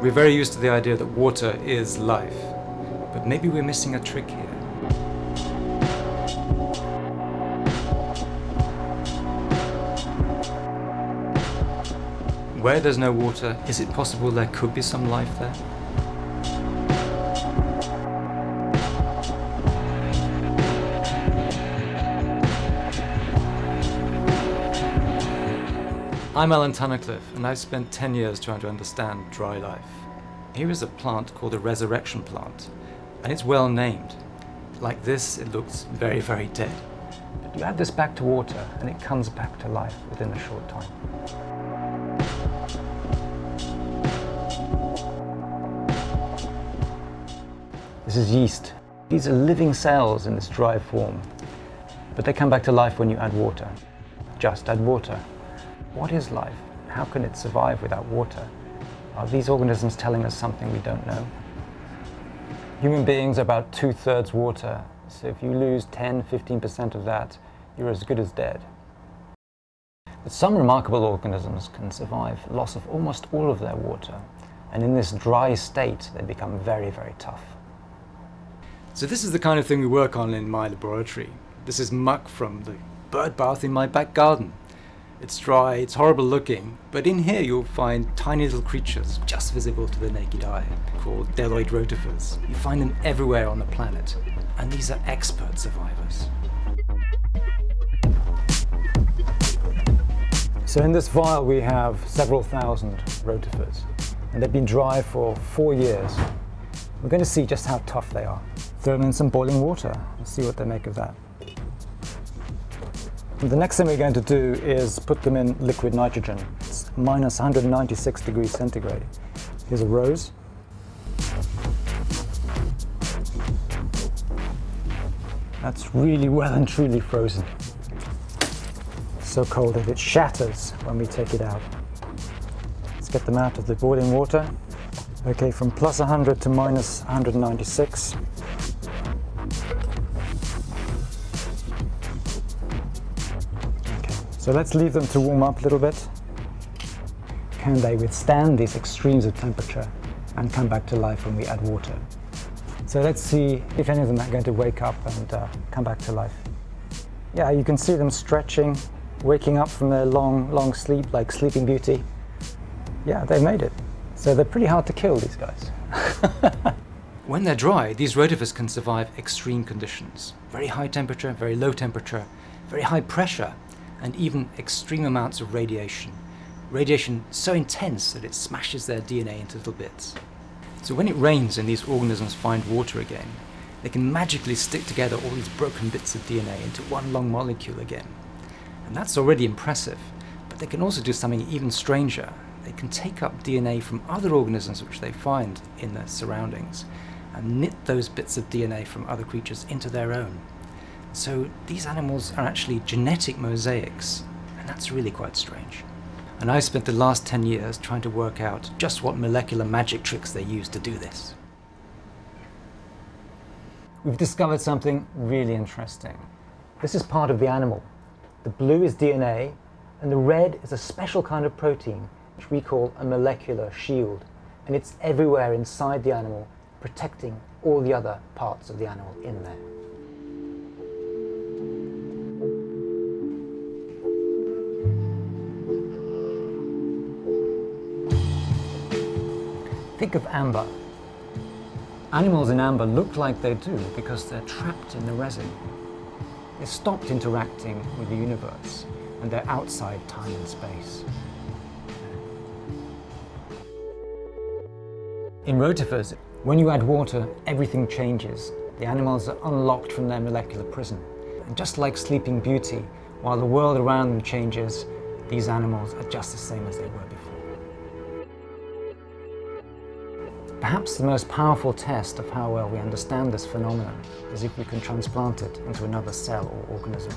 We're very used to the idea that water is life, but maybe we're missing a trick here. Where there's no water, is it possible there could be some life there? I'm Alan Tunnicliffe, and I've spent 10 years trying to understand dry life. Here is a plant called a resurrection plant, and it's well named. Like this, it looks very, very dead. But you add this back to water, and it comes back to life within a short time. This is yeast. These are living cells in this dry form, but they come back to life when you add water. Just add water. What is life? How can it survive without water? Are these organisms telling us something we don't know? Human beings are about 2/3 water, so if you lose 10–15% of that, you're as good as dead. But some remarkable organisms can survive loss of almost all of their water, and in this dry state, they become very, very tough. So this is the kind of thing we work on in my laboratory. This is muck from the bird bath in my back garden. It's dry, it's horrible looking, but in here you'll find tiny little creatures just visible to the naked eye, called Deloid rotifers. You find them everywhere on the planet, and these are expert survivors. So in this vial we have several thousand rotifers, and they've been dry for 4 years. We're going to see just how tough they are. Throw them in some boiling water and see what they make of that. And the next thing we're going to do is put them in liquid nitrogen. It's minus 196 degrees centigrade. Here's a rose. That's really well and truly frozen. So cold that it shatters when we take it out. Let's get them out of the boiling water. Okay, from plus 100 to minus 196. So let's leave them to warm up a little bit. Can they withstand these extremes of temperature and come back to life when we add water? So let's see if any of them are going to wake up and come back to life. Yeah, you can see them stretching, waking up from their long sleep like Sleeping Beauty. Yeah, they made it. So they're pretty hard to kill, these guys. When they're dry, these rotifers can survive extreme conditions. Very high temperature, very low temperature, very high pressure, and even extreme amounts of radiation. Radiation so intense that it smashes their DNA into little bits. So when it rains and these organisms find water again, they can magically stick together all these broken bits of DNA into one long molecule again. And that's already impressive, but they can also do something even stranger. They can take up DNA from other organisms which they find in their surroundings and knit those bits of DNA from other creatures into their own. So these animals are actually genetic mosaics, and that's really quite strange. And I've spent the last 10 years trying to work out just what molecular magic tricks they use to do this. We've discovered something really interesting. This is part of the animal. The blue is DNA, and the red is a special kind of protein, which we call a molecular shield. And it's everywhere inside the animal, protecting all the other parts of the animal in there. Think of amber. Animals in amber look like they do because they're trapped in the resin. They've stopped interacting with the universe, and they're outside time and space. In rotifers, when you add water, everything changes. The animals are unlocked from their molecular prison. And just like Sleeping Beauty, while the world around them changes, these animals are just the same as they were before. Perhaps the most powerful test of how well we understand this phenomenon is if we can transplant it into another cell or organism.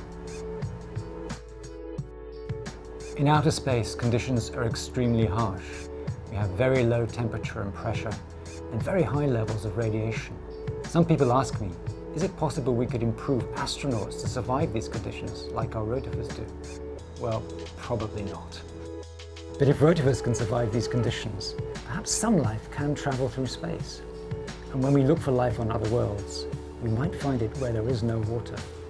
In outer space, conditions are extremely harsh. We have very low temperature and pressure, and very high levels of radiation. Some people ask me, is it possible we could improve astronauts to survive these conditions like our rotifers do? Well, probably not. But if rotifers can survive these conditions, perhaps some life can travel through space. And when we look for life on other worlds, we might find it where there is no water.